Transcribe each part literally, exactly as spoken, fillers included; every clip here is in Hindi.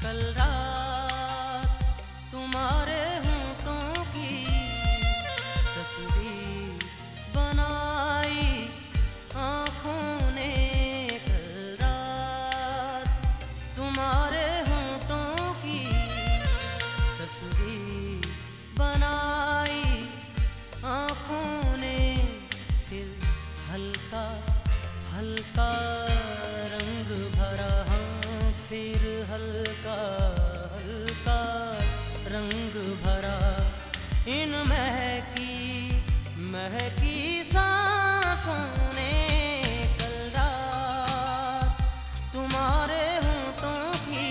कल रात तुम्हारे होठों की तस्वीर बनाई आँखों ने। कल रात तुम्हारे होठों की तस्वीर बनाई आँखों ने। दिल हल्का हल्का रंग भरा, हाँ फिर हल्का हल्का रंग भरा। इन महकी महकी सांसों ने कल रात तुम्हारे होठों की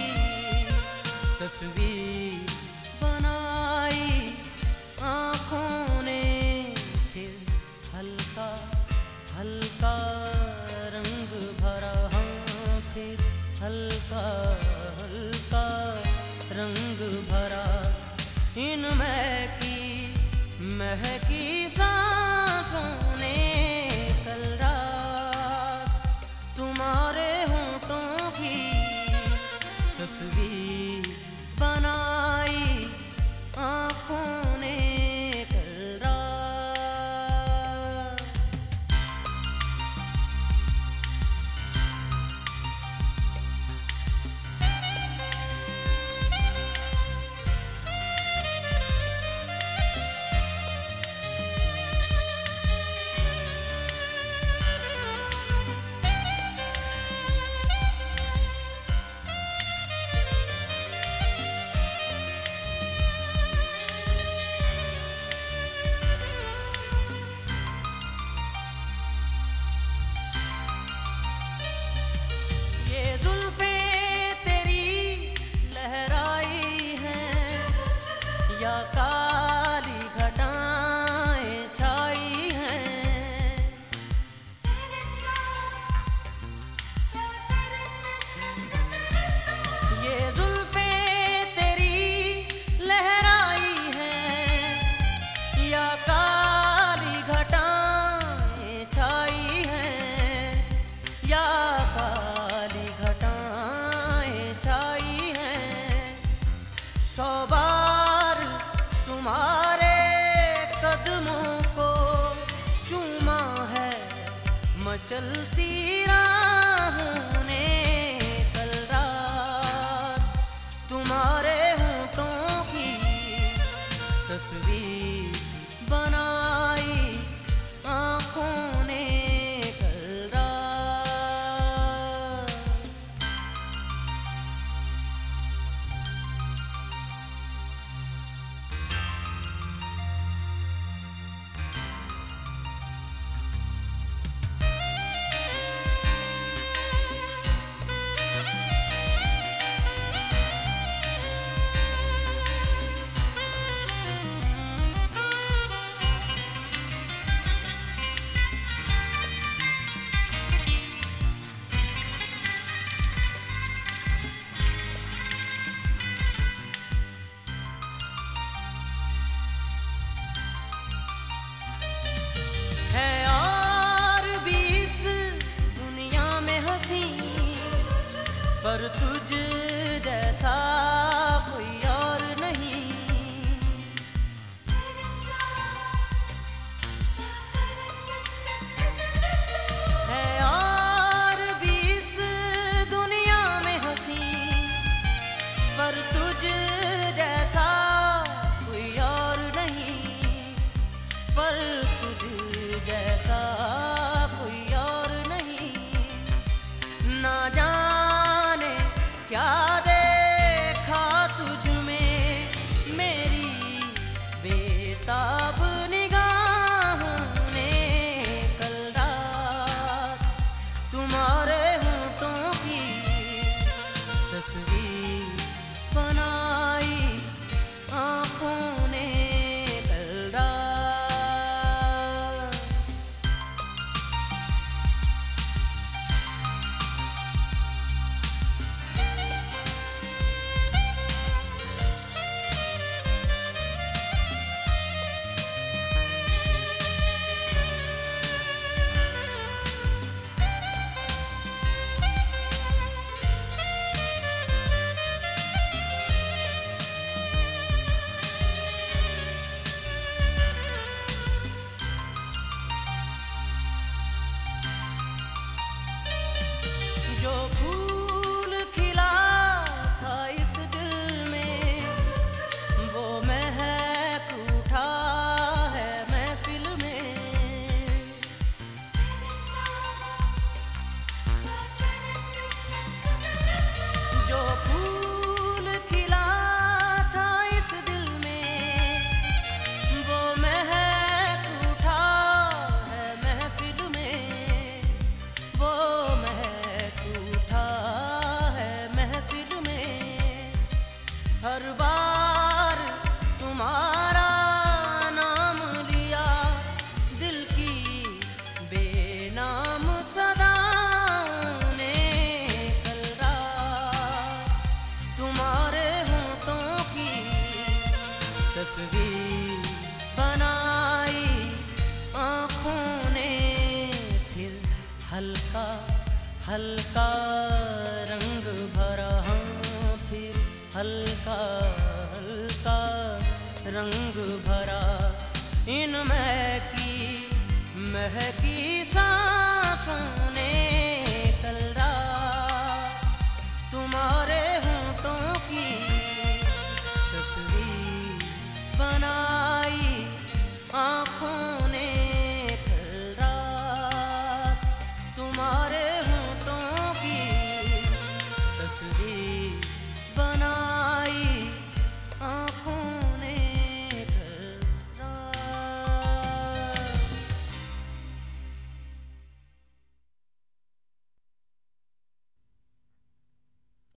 तस्वीर बनाई आँखों ने। फिर हल्का हल्का रंग भरा, हाँ फिर हल्का हल्का रंग भरा। इन महकी महकी सांसों ने कल रात तुम्हारे होठों की तस्वीर बनाई आँखों ने कल रात। या काली घटाएं छाई हैं, ये जुल्फें तेरी लहराई हैं। या काली घटाएं छाई हैं, या काली घटाएं छाई हैं। सौ बार तुम्हारे कदमों को चूमा है मचलती राहों ने। कल रात तुम्हारे होठों की तस्वीर बनाई आँखों ने कल रात। पर तुझ जैसा कोई और नहीं। है और भी इस दुनिया में हंसी, पर तुझ जैसा कोई और नहीं। पर तुझ जैसा कोई और नहीं। ना जाने क्या हल्का रंग भरा, हाँ फिर हल्का हल्का रंग भरा, इन महकी महकी सांसों